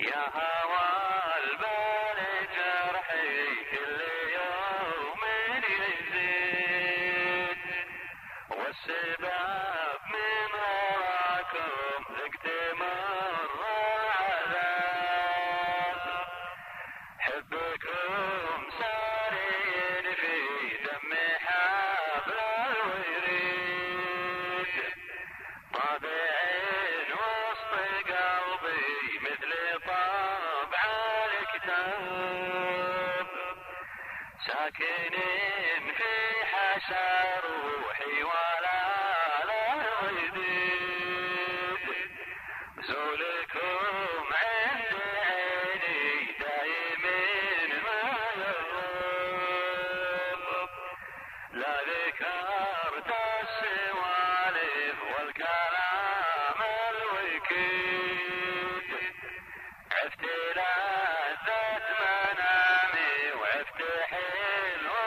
يا هوى البال جرحي كل يوم يزيد، والسبب من وراكم ذقت مر عذاب. حبكم سارين في دمي حبل الوريد، طابع وسط قلبي مثل طابع الكتاب. ساكنين في حشا روحي ولا الغديد، زولكم عند عيني دايمين ما يغيب. لا ذكرت السوالف والكلام الوكيد، عفت لذة منامي وعفت حلو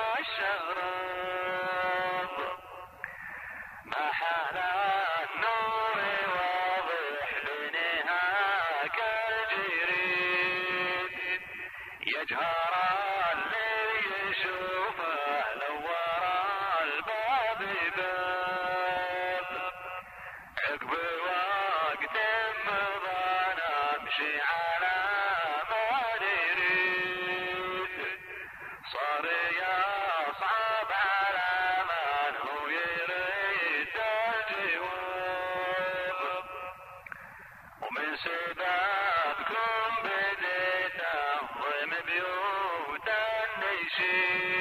الشراب. ما حلا النور واضح لنهاك الجريد، يجهر اللي يشوفه لو ورا الباب باب. عقب وقت مضى نمشي على ما نريد، صار يصعب على من هو يريد الجواب. ومن سببكم بديت أنظم بيوت النشيد،